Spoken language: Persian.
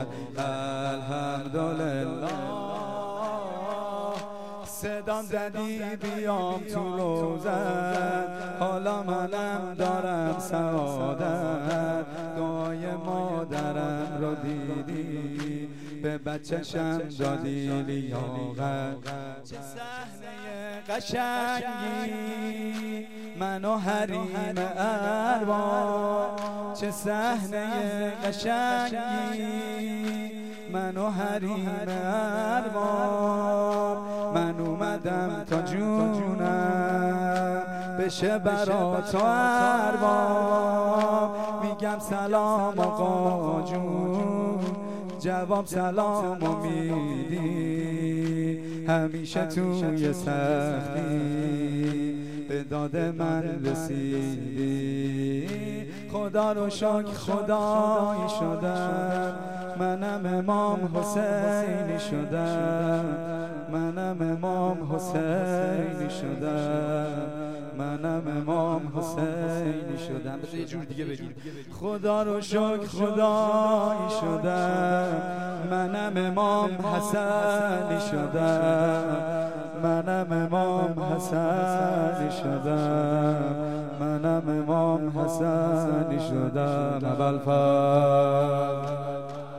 الحمدلله صدام زدی بیام تو روزت، حالا منم دارم سعادت. دعای مادرم رو دیدی، به بچه‌شم دادی لیاقت. چه صحنه قشنگی من و حریم ارباب، چه صحنه قشنگی من و حریم ارباب. من اومدم تا جونم بشه برا تو ارباب. میگم سلام آقا جون، جواب سلامو میدی. همیشه توی سختی به داد من رسیدی. خدا رو شکر خدایی شدم، منم امام حسینی شدم. منم امام حسینی شدم. منم امام حسینی شدم. بذار یه جور دیگه بگیم. خدا رو شکر خدایی شدم، منم امام حسینی شدم. منم امام حسینی شدم. منم امام حسینی شدم. ابوالفضل